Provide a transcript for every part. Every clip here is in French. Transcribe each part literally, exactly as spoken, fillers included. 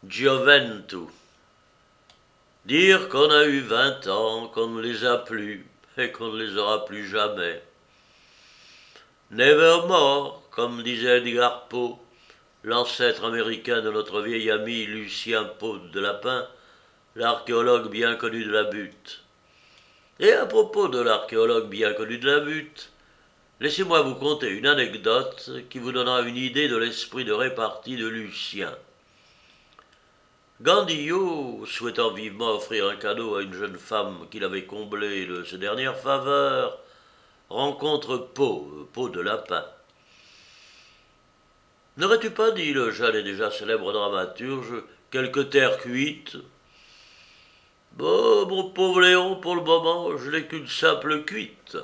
Gioventù. Dire qu'on a eu vingt ans, qu'on ne les a plus et qu'on ne les aura plus jamais. Nevermore, comme disait Edgar Poe, l'ancêtre américain de notre vieil ami Lucien Peau de Lapin, l'archéologue bien connu de la butte. Et à propos de l'archéologue bien connu de la butte, laissez-moi vous conter une anecdote qui vous donnera une idée de l'esprit de répartie de Lucien. Gandillo, souhaitant vivement offrir un cadeau à une jeune femme qu'il avait comblée de ses dernières faveurs, rencontre Peau, Peau de Lapin. N'aurais-tu pas, dit le jeune et déjà célèbre dramaturge, quelque terre cuite? Bon, mon pauvre Léon, pour le moment, je n'ai qu'une simple cuite.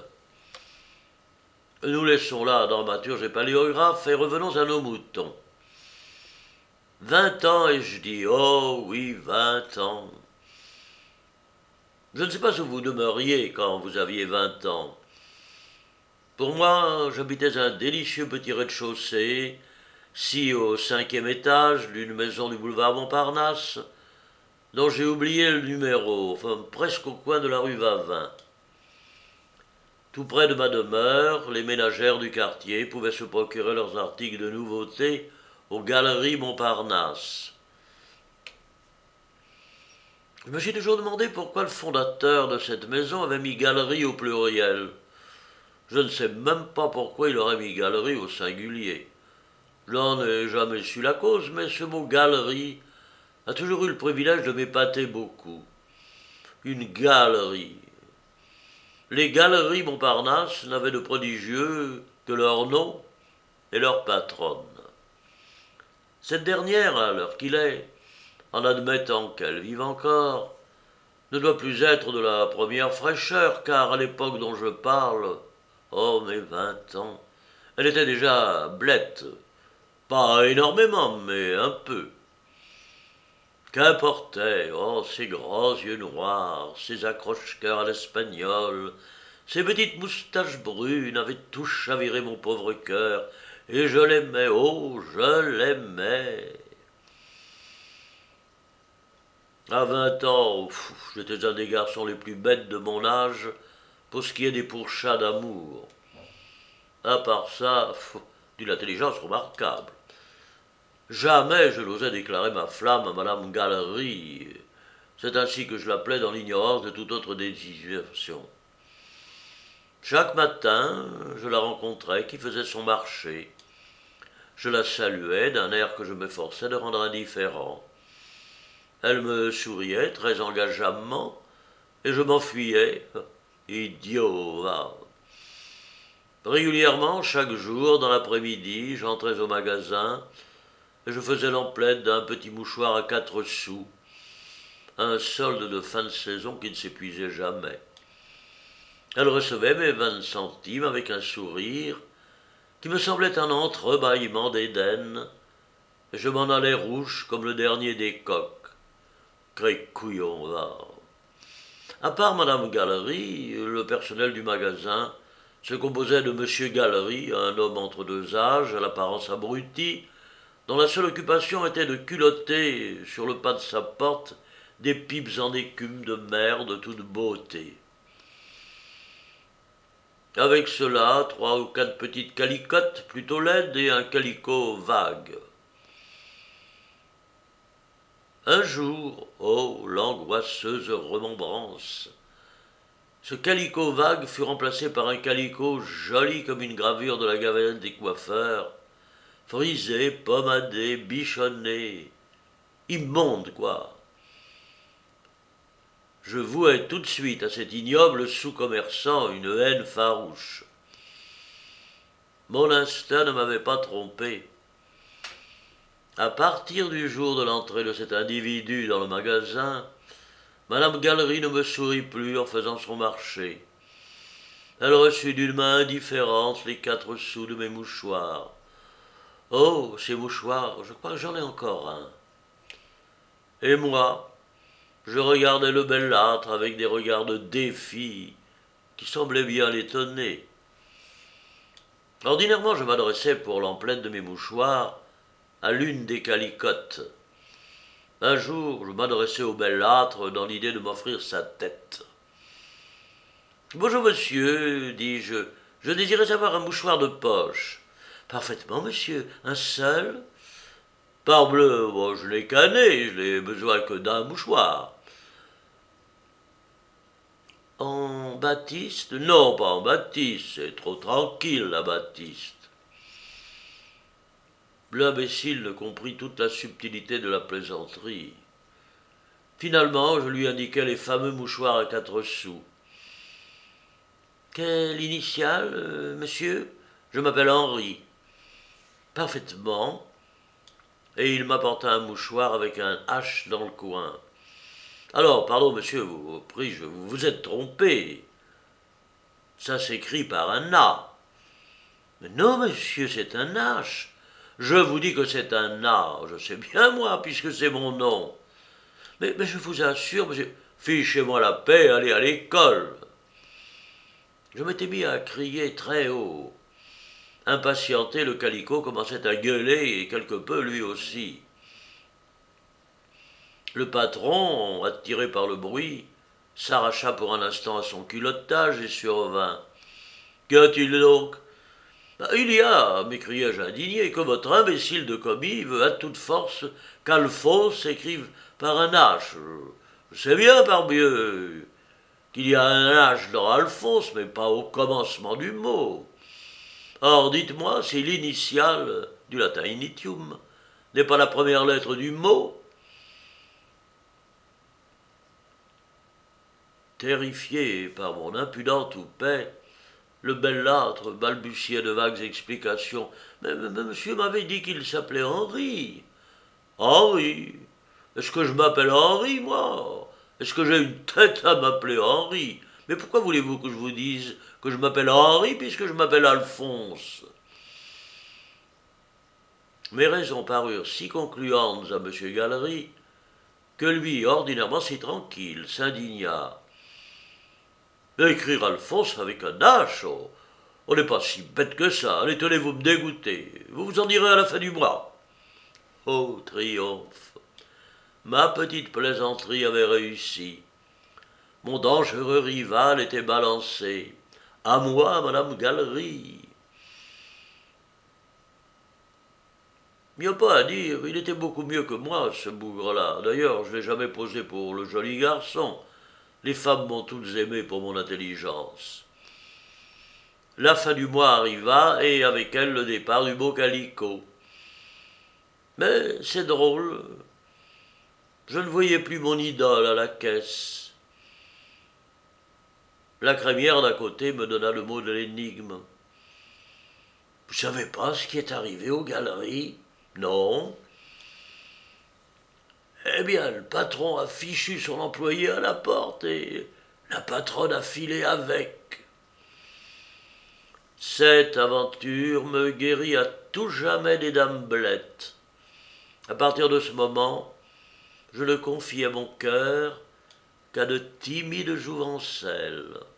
Nous laissons là dramaturge et paléographe et revenons à nos moutons. Vingt ans, et je dis, oh oui, vingt ans. Je ne sais pas où vous demeuriez quand vous aviez vingt ans. Pour moi, j'habitais un délicieux petit rez-de-chaussée, si au cinquième étage d'une maison du boulevard Montparnasse, dont j'ai oublié le numéro, enfin presque au coin de la rue Vavin. Tout près de ma demeure, les ménagères du quartier pouvaient se procurer leurs articles de nouveautés aux Galeries Montparnasse. Je me suis toujours demandé pourquoi le fondateur de cette maison avait mis galerie au pluriel. Je ne sais même pas pourquoi il aurait mis galerie au singulier. Je n'en ai jamais su la cause, mais ce mot galerie a toujours eu le privilège de m'épater beaucoup. Une galerie. Les galeries Montparnasse n'avaient de prodigieux que leur nom et leur patronne. Cette dernière, à l'heure qu'il est, en admettant qu'elle vive encore, ne doit plus être de la première fraîcheur, car à l'époque dont je parle, oh mes vingt ans, elle était déjà blette. Pas énormément, mais un peu. Qu'importait, oh, ces grands yeux noirs, ces accroche-cœurs à l'espagnol, ces petites moustaches brunes avaient tout chaviré mon pauvre cœur, et je l'aimais, oh, je l'aimais. À vingt ans, pff, j'étais un des garçons les plus bêtes de mon âge, pour ce qui est des pourchats d'amour. À part ça, pff, d'une intelligence remarquable. Jamais je n'osais déclarer ma flamme à Madame Galerie. C'est ainsi que je l'appelais dans l'ignorance de toute autre désignation. Chaque matin, je la rencontrais qui faisait son marché. Je la saluais d'un air que je m'efforçais de rendre indifférent. Elle me souriait très engageamment et je m'enfuyais. Idiot, va. Régulièrement, chaque jour, dans l'après-midi, j'entrais au magasin et je faisais l'emplette d'un petit mouchoir à quatre sous, un solde de fin de saison qui ne s'épuisait jamais. Elle recevait mes vingt centimes avec un sourire qui me semblait un entrebâillement d'Éden, et je m'en allais rouge comme le dernier des coqs. Cré-couillon, va. À part Madame Galerie, le personnel du magasin se composait de Monsieur Galerie, un homme entre deux âges, à l'apparence abrutie, dont la seule occupation était de culotter sur le pas de sa porte des pipes en écume de mer de toute beauté. Avec cela, trois ou quatre petites calicottes plutôt laides et un calicot vague. Un jour, oh, l'angoisseuse remembrance, ce calicot vague fut remplacé par un calicot joli comme une gravure de la gavelle des coiffeurs, frisé, pommadé, bichonné, immonde, quoi. Je vouai tout de suite à cet ignoble sous-commerçant une haine farouche. Mon instinct ne m'avait pas trompé. À partir du jour de l'entrée de cet individu dans le magasin, Madame Galerie ne me sourit plus en faisant son marché. Elle reçut d'une main indifférente les quatre sous de mes mouchoirs. Oh, ces mouchoirs, je crois que j'en ai encore un. Et moi, je regardais le bellâtre avec des regards de défi qui semblaient bien l'étonner. Ordinairement, je m'adressais pour l'emplette de mes mouchoirs à l'une des calicottes. Un jour, je m'adressai au bellâtre dans l'idée de m'offrir sa tête. « Bonjour, monsieur, dis-je, je désirais avoir un mouchoir de poche. »« Parfaitement, monsieur, un seul ?»« Parbleu, bon, je l'ai cané, je n'ai besoin que d'un mouchoir. »« En batiste ? Non, pas en batiste, c'est trop tranquille, la batiste. » L'imbécile ne comprit toute la subtilité de la plaisanterie. Finalement, je lui indiquai les fameux mouchoirs à quatre sous. « Quelle initiale, euh, monsieur ? » ?»« Je m'appelle Henri. »« Parfaitement. » Et il m'apporta un mouchoir avec un H dans le coin. « Alors, pardon, monsieur, vous, vous prie-je, vous vous êtes trompé. Ça s'écrit par un A. »« Mais non, monsieur, c'est un H. Je vous dis que c'est un A. Je sais bien, moi, puisque c'est mon nom. Mais, mais je vous assure, monsieur, fichez-moi la paix, allez à l'école. » Je m'étais mis à crier très haut. Impatienté, le calicot commençait à gueuler, et quelque peu lui aussi. Le patron, attiré par le bruit, s'arracha pour un instant à son culottage et survint. « Qu'y a-t-il donc ?»« Il y a, m'écriai-je indigné, que votre imbécile de commis veut à toute force qu'Alphonse s'écrive par un H. Je sais bien, parbleu, qu'il y a un H dans Alphonse, mais pas au commencement du mot. Or, dites-moi si l'initiale du latin initium n'est pas la première lettre du mot. » Terrifié par mon impudent toupet, le bellâtre balbutiait de vagues explications. Mais, mais, mais monsieur m'avait dit qu'il s'appelait Henri. Henri ? Est-ce que je m'appelle Henri, moi ? Est-ce que j'ai une tête à m'appeler Henri ? Mais pourquoi voulez-vous que je vous dise que je m'appelle Henri puisque je m'appelle Alphonse ? Mes raisons parurent si concluantes à M. Galery que lui, ordinairement si tranquille, s'indigna. Écrire Alphonse avec un H, oh, on n'est pas si bête que ça. Allez, tenez, vous me dégoûtez. Vous vous en direz à la fin du mois. Oh, triomphe! Ma petite plaisanterie avait réussi. Mon dangereux rival était balancé. À moi, Madame Galery. Il n'y a pas à dire, il était beaucoup mieux que moi, ce bougre-là. D'ailleurs, je ne l'ai jamais posé pour le joli garçon. Les femmes m'ont toutes aimé pour mon intelligence. La fin du mois arriva, et avec elle le départ du beau calicot. Mais c'est drôle, je ne voyais plus mon idole à la caisse. La crémière d'à côté me donna le mot de l'énigme. « Vous savez pas ce qui est arrivé aux galeries ? » ?»« Non. » »« Eh bien, le patron a fichu son employé à la porte et la patronne a filé avec. » Cette aventure me guérit à tout jamais des dames blettes. À partir de ce moment, je ne confie à mon cœur qu'à de timides jouvencelles.